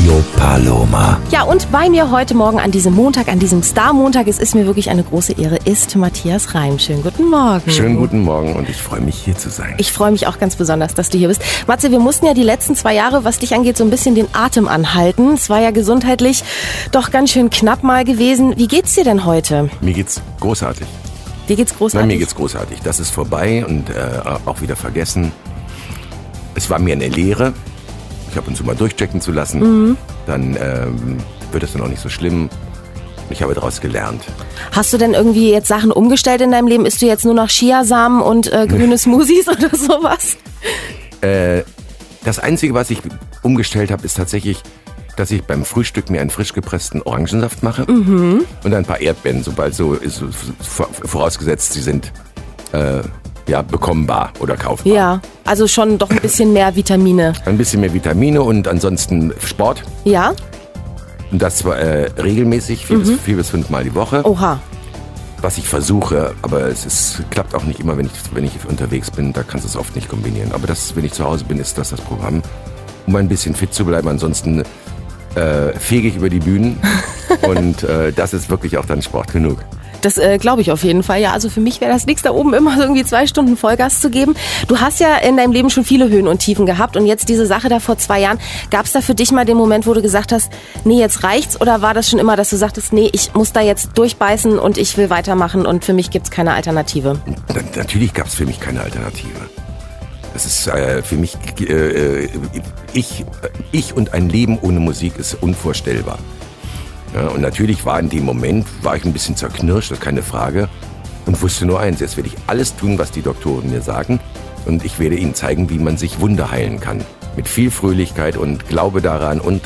Radio Paloma. Ja, und bei mir heute Morgen an diesem Montag, an diesem Star-Montag, es ist mir wirklich eine große Ehre, ist Matthias Reim. Schönen guten Morgen. Schönen guten Morgen und ich freue mich, hier zu sein. Ich freue mich auch ganz besonders, dass du hier bist. Matze, wir mussten ja die letzten 2 Jahre, was dich angeht, so ein bisschen den Atem anhalten. Es war ja gesundheitlich doch ganz schön knapp mal gewesen. Wie geht's dir denn heute? Mir geht's großartig. Dir geht's großartig? Nein, mir geht's großartig. Das ist vorbei und auch wieder vergessen. Es war mir eine Lehre. Ich habe uns mal durchchecken zu lassen. Dann wird es dann auch nicht so schlimm. Ich habe daraus gelernt. Hast du denn irgendwie jetzt Sachen umgestellt in deinem Leben? Isst du jetzt nur noch Chiasamen und grüne Smoothies oder sowas? Das Einzige, was ich umgestellt habe, ist tatsächlich, dass ich beim Frühstück mir einen frisch gepressten Orangensaft mache und ein paar Erdbeeren, sobald so ist, vorausgesetzt, sie sind bekommbar oder kaufbar. Ja, also schon doch ein bisschen mehr Vitamine. Ein bisschen mehr Vitamine und ansonsten Sport. Ja? Und das war regelmäßig, 4 bis 5 Mal die Woche. Oha. Was ich versuche, aber es klappt auch nicht immer, wenn ich unterwegs bin. Da kannst du es oft nicht kombinieren. Aber wenn ich zu Hause bin, ist das Programm, um ein bisschen fit zu bleiben. Ansonsten fege ich über die Bühnen und das ist wirklich auch dann Sport genug. Das glaube ich auf jeden Fall. Ja, also für mich wäre das nichts, da oben immer so irgendwie 2 Stunden Vollgas zu geben. Du hast ja in deinem Leben schon viele Höhen und Tiefen gehabt und jetzt diese Sache da vor 2 Jahren. Gab es da für dich mal den Moment, wo du gesagt hast, nee, jetzt reicht's? Oder war das schon immer, dass du sagtest, nee, ich muss da jetzt durchbeißen und ich will weitermachen und für mich gibt's keine Alternative? Natürlich gab es für mich keine Alternative. Das ist für mich, ich und ein Leben ohne Musik ist unvorstellbar. Ja, und natürlich war in dem Moment, ich ein bisschen zerknirscht, das ist keine Frage, und wusste nur eins, jetzt werde ich alles tun, was die Doktoren mir sagen, und ich werde ihnen zeigen, wie man sich Wunder heilen kann. Mit viel Fröhlichkeit und Glaube daran und,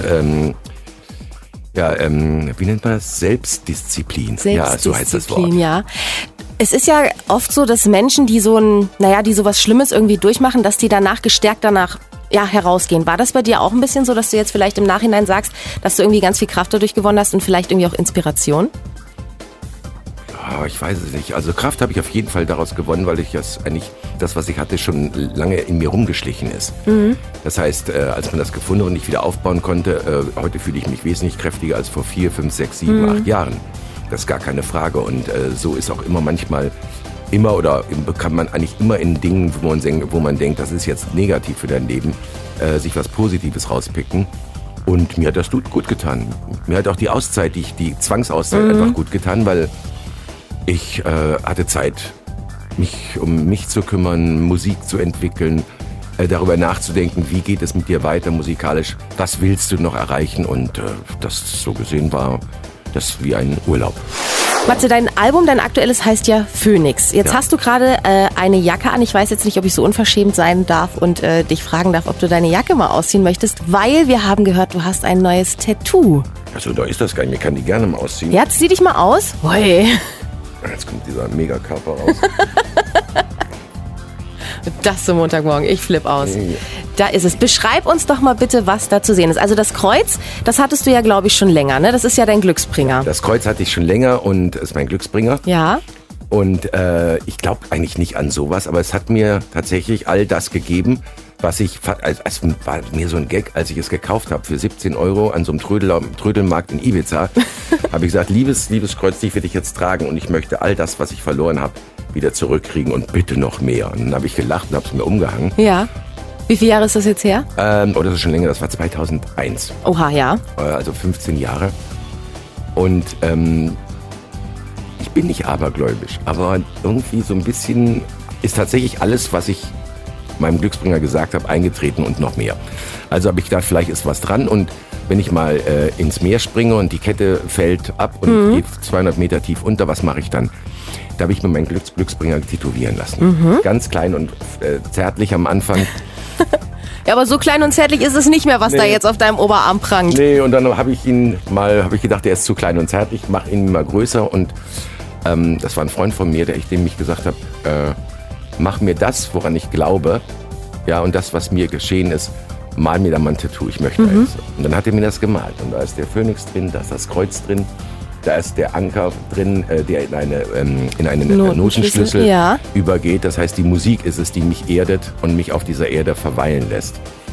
wie nennt man das? Selbstdisziplin. Ja, so heißt das Wort. Ja. Es ist ja oft so, dass Menschen, die die sowas Schlimmes irgendwie durchmachen, dass die danach gestärkt herausgehen. War das bei dir auch ein bisschen so, dass du jetzt vielleicht im Nachhinein sagst, dass du irgendwie ganz viel Kraft dadurch gewonnen hast und vielleicht irgendwie auch Inspiration? Ja, ich weiß es nicht. Also Kraft habe ich auf jeden Fall daraus gewonnen, weil das, was ich hatte, schon lange in mir rumgeschlichen ist. Das heißt, als man das gefunden und nicht wieder aufbauen konnte, heute fühle ich mich wesentlich kräftiger als vor 4, 5, 6, 7, 8 Jahren. Das ist gar keine Frage. Und so ist auch immer manchmal kann man eigentlich immer in Dingen, wo man denkt, das ist jetzt negativ für dein Leben, sich was Positives rauspicken. Und mir hat das gut getan. Mir hat auch die Auszeit, die Zwangsauszeit einfach gut getan, weil ich hatte Zeit, mich um mich zu kümmern, Musik zu entwickeln, darüber nachzudenken, wie geht es mit dir weiter musikalisch, was willst du noch erreichen, und das so gesehen war das wie ein Urlaub. Matze, dein aktuelles heißt ja Phoenix. Jetzt hast du gerade eine Jacke an. Ich weiß jetzt nicht, ob ich so unverschämt sein darf und dich fragen darf, ob du deine Jacke mal ausziehen möchtest, weil wir haben gehört, du hast ein neues Tattoo. Also da ist das gar nicht. Ich kann die gerne mal ausziehen. Ja, zieh dich mal aus. Hoi. Jetzt kommt dieser Megakörper raus. Das zum Montagmorgen. Ich flipp aus. Da ist es. Beschreib uns doch mal bitte, was da zu sehen ist. Also das Kreuz, das hattest du ja, glaube ich, schon länger, ne? Das ist ja dein Glücksbringer. Das Kreuz hatte ich schon länger und ist mein Glücksbringer. Ja. Und ich glaube eigentlich nicht an sowas, aber es hat mir tatsächlich all das gegeben, was es war mir so ein Gag, als ich es gekauft habe für 17 € an so einem Trödelmarkt in Ibiza, habe ich gesagt, liebes Kreuz, ich will dich jetzt tragen und ich möchte all das, was ich verloren habe, wieder zurückkriegen und bitte noch mehr. Und dann habe ich gelacht und habe es mir umgehangen. Ja. Wie viele Jahre ist das jetzt her? Das ist schon länger, das war 2001. Oha, ja. Also 15 Jahre. Und ich bin nicht abergläubisch, aber irgendwie so ein bisschen ist tatsächlich alles, was ich meinem Glücksbringer gesagt habe, eingetreten und noch mehr. Also habe ich gedacht, vielleicht ist was dran, und wenn ich mal ins Meer springe und die Kette fällt ab und geht 200 Meter tief unter, was mache ich dann? Da habe ich mir meinen Glücksbringer tätowieren lassen. Ganz klein und zärtlich am Anfang. Ja, aber so klein und zärtlich ist es nicht mehr, was da jetzt auf deinem Oberarm prangt. Nee, und dann habe ich gedacht, der ist zu klein und zärtlich, mach ihn mal größer, und das war ein Freund von mir, dem ich gesagt habe, mach mir das, woran ich glaube, ja, und das, was mir geschehen ist, mal mir da mal ein Tattoo, ich möchte eins. Und dann hat er mir das gemalt, und da ist der Phönix drin, da ist das Kreuz drin, da ist der Anker drin, der in einen Notenschlüssel übergeht. Das heißt, die Musik ist es, die mich erdet und mich auf dieser Erde verweilen lässt.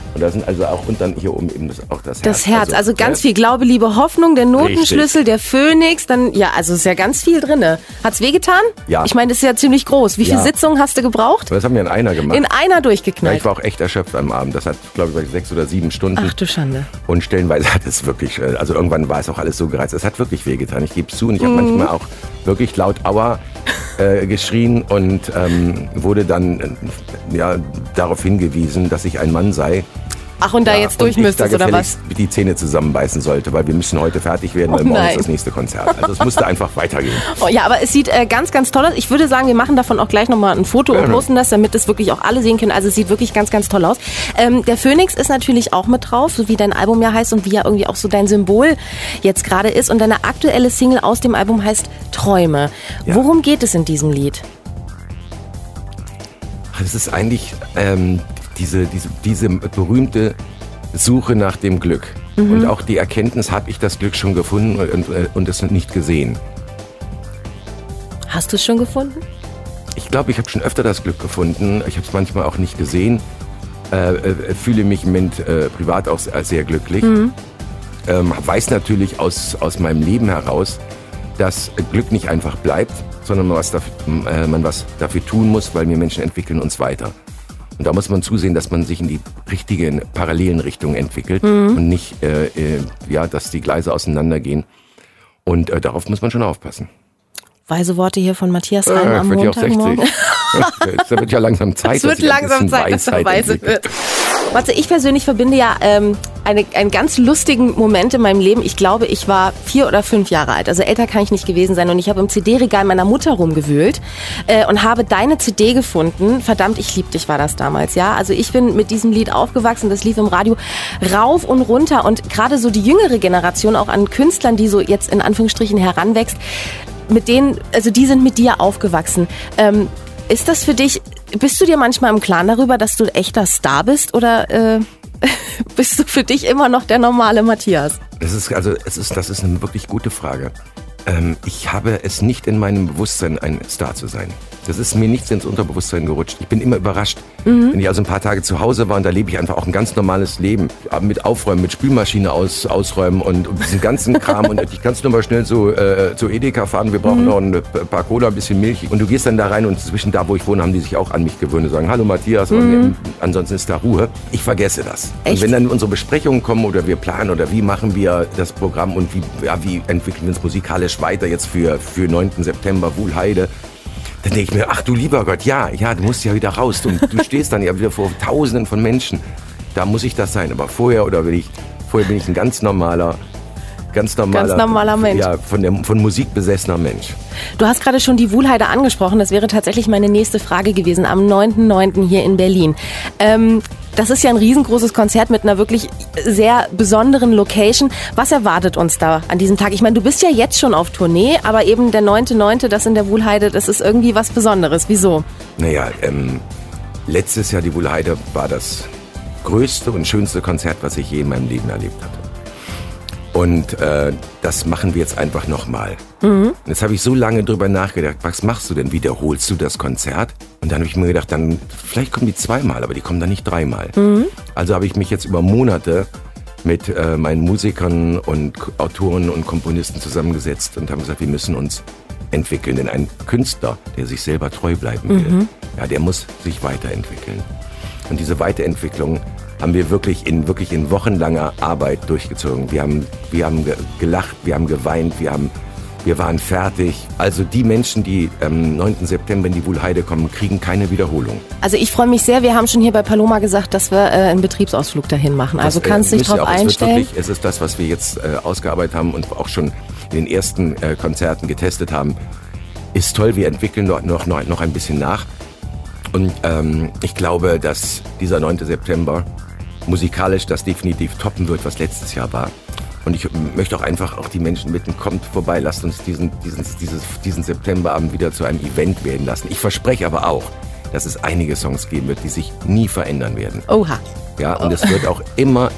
Und da sind also auch und dann hier oben eben auch das Herz. Das Herz, also ganz viel Glaube, Liebe, Hoffnung, der Notenschlüssel, der Phönix, dann, ja, also ist ja ganz viel drinne. Hat's wehgetan? Ja. Ich meine, das ist ja ziemlich groß. Wie viele Sitzungen hast du gebraucht? Das haben wir in einer gemacht. In einer durchgeknallt. Ja, ich war auch echt erschöpft am Abend. Das hat, glaube ich, 6 oder 7 Stunden. Ach du Schande. Und stellenweise hat es wirklich, also irgendwann war es auch alles so gereizt. Es hat wirklich wehgetan. Ich gebe es zu und ich habe manchmal auch wirklich laut Aua geschrien und wurde dann darauf hingewiesen, dass ich ein Mann sei. Ach, und da jetzt durch müsstest, oder was? Die Zähne zusammenbeißen sollte, weil wir müssen heute fertig werden, weil morgen ist das nächste Konzert. Also es musste einfach weitergehen. Oh, ja, aber es sieht ganz, ganz toll aus. Ich würde sagen, wir machen davon auch gleich nochmal ein Foto und posten das, damit es wirklich auch alle sehen können. Also es sieht wirklich ganz, ganz toll aus. Der Phönix ist natürlich auch mit drauf, so wie dein Album ja heißt und wie ja irgendwie auch so dein Symbol jetzt gerade ist. Und deine aktuelle Single aus dem Album heißt Träume. Ja. Worum geht es in diesem Lied? Das ist eigentlich diese berühmte Suche nach dem Glück. Und auch die Erkenntnis, habe ich das Glück schon gefunden und es nicht gesehen. Hast du es schon gefunden? Ich glaube, ich habe schon öfter das Glück gefunden. Ich habe es manchmal auch nicht gesehen. Fühle mich im Moment privat auch sehr glücklich. Weiß natürlich aus meinem Leben heraus, dass Glück nicht einfach bleibt, sondern man was dafür tun muss, weil wir Menschen entwickeln uns weiter. Und da muss man zusehen, dass man sich in die richtigen, parallelen Richtungen entwickelt und nicht, dass die Gleise auseinandergehen. Und darauf muss man schon aufpassen. Weise Worte hier von Matthias Reim am Montagmorgen. Da wird ja langsam Zeit, es wird langsam Zeit, dass er weise wird. Matze, ich persönlich verbinde ja einen ganz lustigen Moment in meinem Leben. Ich glaube, ich war 4 oder 5 Jahre alt. Also älter kann ich nicht gewesen sein. Und ich habe im CD-Regal meiner Mutter rumgewühlt und habe deine CD gefunden. Verdammt, ich lieb dich war das damals, ja. Also ich bin mit diesem Lied aufgewachsen. Das lief im Radio rauf und runter. Und gerade so die jüngere Generation, auch an Künstlern, die so jetzt in Anführungsstrichen heranwächst, mit denen, also die sind mit dir aufgewachsen. Ist das für dich, bist du dir manchmal im Klaren darüber, dass du echter Star bist oder bist du für dich immer noch der normale Matthias? Das ist eine wirklich gute Frage. Ich habe es nicht in meinem Bewusstsein, ein Star zu sein. Das ist mir nicht ins Unterbewusstsein gerutscht. Ich bin immer überrascht. Wenn ich also ein paar Tage zu Hause war und da lebe ich einfach auch ein ganz normales Leben. Mit Aufräumen, mit Spülmaschine ausräumen und diesen ganzen Kram. Und ich kann nur mal schnell zu Edeka fahren. Wir brauchen noch ein paar Cola, ein bisschen Milch. Und du gehst dann da rein und zwischen da, wo ich wohne, haben die sich auch an mich gewöhnt und sagen, hallo Matthias. Und ansonsten ist da Ruhe. Ich vergesse das. Echt? Und wenn dann unsere Besprechungen kommen oder wir planen oder wie machen wir das Programm und wie entwickeln wir uns musikalisch weiter jetzt für 9. September, Wuhlheide. Dann denke ich mir, ach du lieber Gott, ja, du musst ja wieder raus. Und du stehst dann ja wieder vor Tausenden von Menschen. Da muss ich das sein. Aber vorher bin ich ein ganz normaler Mensch. Ja, von Musik besessener Mensch. Du hast gerade schon die Wuhlheide angesprochen. Das wäre tatsächlich meine nächste Frage gewesen. Am 9.9. hier in Berlin. Das ist ja ein riesengroßes Konzert mit einer wirklich sehr besonderen Location. Was erwartet uns da an diesem Tag? Ich meine, du bist ja jetzt schon auf Tournee, aber eben der 9.9., das in der Wuhlheide, das ist irgendwie was Besonderes. Wieso? Naja, letztes Jahr die Wuhlheide war das größte und schönste Konzert, was ich je in meinem Leben erlebt hatte. Und das machen wir jetzt einfach nochmal. Und jetzt habe ich so lange drüber nachgedacht, was machst du denn? Wiederholst du das Konzert? Und dann habe ich mir gedacht, vielleicht kommen die 2-mal, aber die kommen dann nicht 3-mal. Also habe ich mich jetzt über Monate mit meinen Musikern und Autoren und Komponisten zusammengesetzt und haben gesagt, wir müssen uns entwickeln. Denn ein Künstler, der sich selber treu bleiben will, der muss sich weiterentwickeln. Und diese Weiterentwicklung haben wir wirklich in wochenlanger Arbeit durchgezogen. Wir haben gelacht, wir haben geweint, wir waren fertig. Also die Menschen, die am 9. September in die Wuhlheide kommen, kriegen keine Wiederholung. Also ich freue mich sehr. Wir haben schon hier bei Paloma gesagt, dass wir einen Betriebsausflug dahin machen. Also kannst du dich drauf einstellen. Es ist das, was wir jetzt ausgearbeitet haben und auch schon in den ersten Konzerten getestet haben. Ist toll, wir entwickeln noch ein bisschen nach. Und ich glaube, dass dieser 9. September musikalisch das definitiv toppen wird, was letztes Jahr war. Und ich möchte auch einfach die Menschen bitten, kommt vorbei, lasst uns diesen Septemberabend wieder zu einem Event werden lassen. Ich verspreche aber auch, dass es einige Songs geben wird, die sich nie verändern werden. Oha. Ja, und es wird auch immer,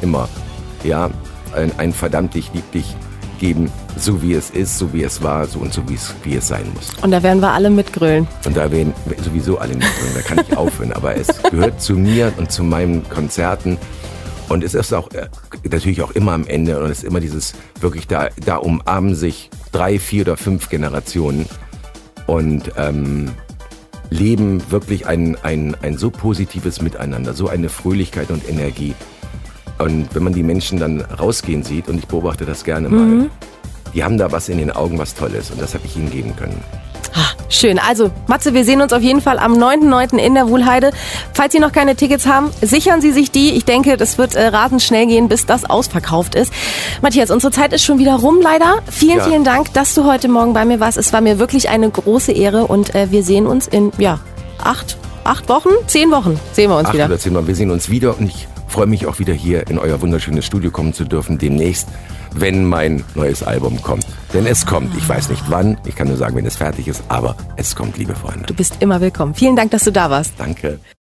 ein verdammt ich lieb dich geben, so wie es ist, so wie es war, so und so wie es sein muss. Und da werden wir alle mitgrölen. Und da werden sowieso alle mitgrölen, da kann ich aufhören. Aber es gehört zu mir und zu meinen Konzerten. Und es ist auch natürlich auch immer am Ende und es ist immer dieses wirklich, da umarmen sich 3, 4 oder 5 Generationen und leben wirklich ein so positives Miteinander, so eine Fröhlichkeit und Energie. Und wenn man die Menschen dann rausgehen sieht, und ich beobachte das gerne mal, die haben da was in den Augen, was Tolles. Und das habe ich ihnen geben können. Schön. Also, Matze, wir sehen uns auf jeden Fall am 9.9. in der Wuhlheide. Falls Sie noch keine Tickets haben, sichern Sie sich die. Ich denke, das wird rasend schnell gehen, bis das ausverkauft ist. Matthias, unsere Zeit ist schon wieder rum, leider. Vielen Dank, dass du heute Morgen bei mir warst. Es war mir wirklich eine große Ehre und wir sehen uns in 8 Wochen, 10 Wochen sehen wir uns wieder. 8 oder 10 Wochen. Wir sehen uns wieder und ich freue mich auch wieder hier in euer wunderschönes Studio kommen zu dürfen demnächst, wenn mein neues Album kommt. Denn es kommt. Ich weiß nicht wann. Ich kann nur sagen, wenn es fertig ist. Aber es kommt, liebe Freunde. Du bist immer willkommen. Vielen Dank, dass du da warst. Danke.